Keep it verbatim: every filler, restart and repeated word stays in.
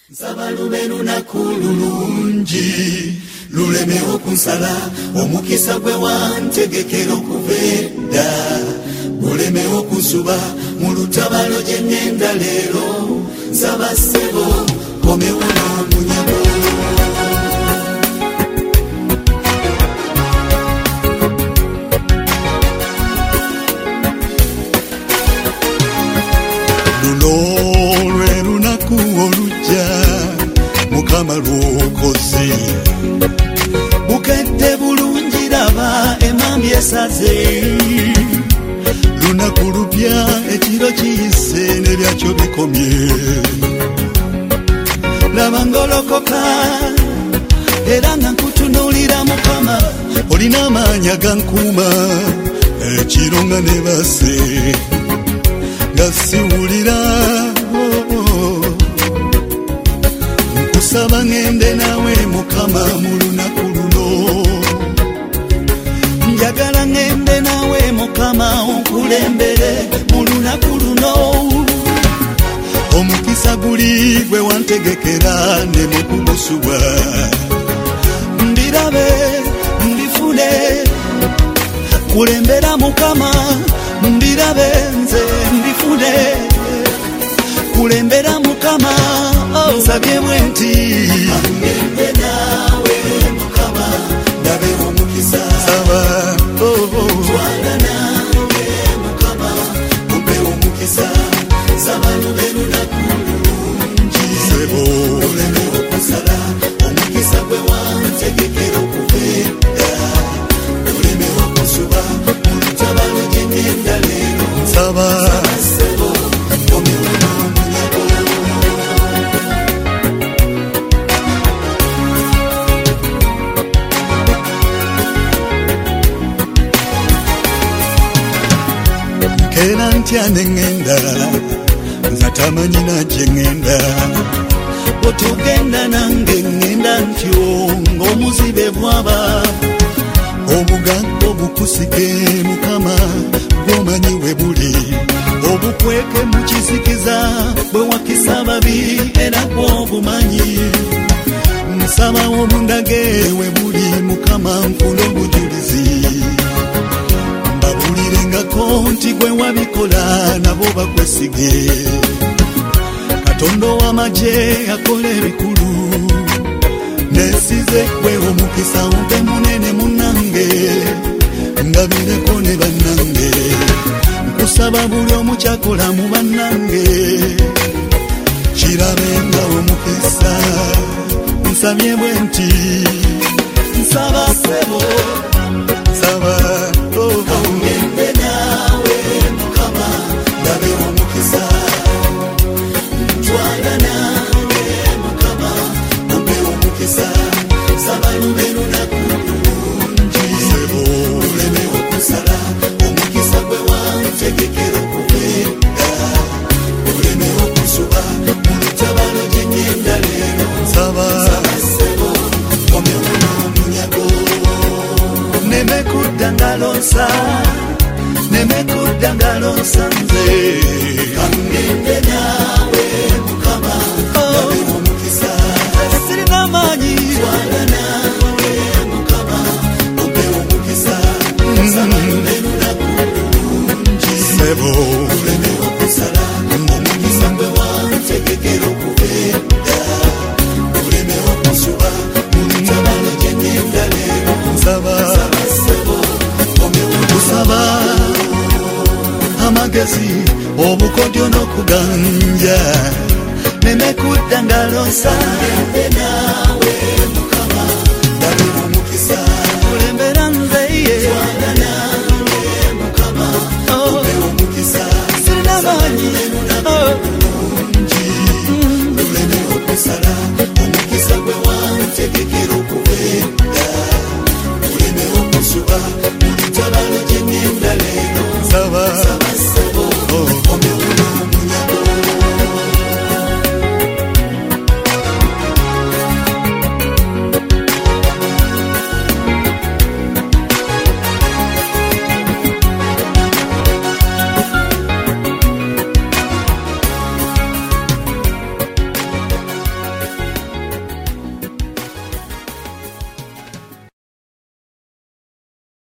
Nsaba lube lunaku lulungi lulemewo kunsala omukisa gwe wantegekera okuva edda gulemewo kunsuba mu lutabalo gye ŋŋenda leero nsaba ssebo komewo n'omunyago luno lwe lunaku olujja mukama lwokoze bukedde bulungi raba emambi esaze lunaku lupya ekiro kiyise n'ebyakyo bikomye laba ngolokoka era nga nkutunuulira mukama olina amaanyi agankuuma ekiro nga nebase nga siwulira nkusaba ngende nawe mukama mu lunaku luno njagala ngende nawe mukama onkulembere mu lunaku luno omukisa guli gwe wantegekera ne mukugusubwa mbirabe mbifune kulembera mukama mbirabe nze mbifune kulembera mukama nsabye bwe nti ngende nawe mukama ndabe omukisa saba twala nange mukama mumpe omukisa saba lube lunaku lulungi sebo lulemewo kusala omukisa gwe wantegekera okuva edda lulemewo kusuba mu lutabalo gye ŋŋenda leero saba sebo komewo n'omunyago nkera ntya ne ŋŋenda nga tamanyina gye ŋŋenda bwetugenda nange ŋŋenda ntyo ng'omuzibe bwaba obugango bukusike mukama bwomanyi we buli obukweke mu kizikiza bwe wakisa babi era bwobumanyi nsabawo mundage we buli mukama nfuna obujulizi mbabulirengako nti gwe wabikola nabo bakwesige katonda w'amagye akola ebikulu nesize gwe omukisa ompe munene munange ngabireko ne bannange nkusaba buli omukyakola mu bannange kirabe nga omukisa nsabye bwe nti nsaba sebo nsaba ngende nawe mukama ndabe omukisa ntwala nange mukama mumpe omukisa saba lube lunaku lulungi sebo lulemewo kusala omukisa gwe wantegekera okuva edda lulemewo kusuba mu lutabalo gye ŋŋenda leero saba sebo komewo n'omunyago neme kudda ngalosa neme kudda ngalosa nze kangende nawe mukama ndabe omukisa sirina maanyi twala nawe mukama mumpe omukisa saba lube lunaku lulungi sebo lulemewo kusala omukisa gwe wantegekera okuva edda lulemewo kusuba mu lutabalo gye ŋŋenda leero nsaba sebo komewo kusaba amagezi obukodyo n'okuganja neme kudda ngalosa ngende nawe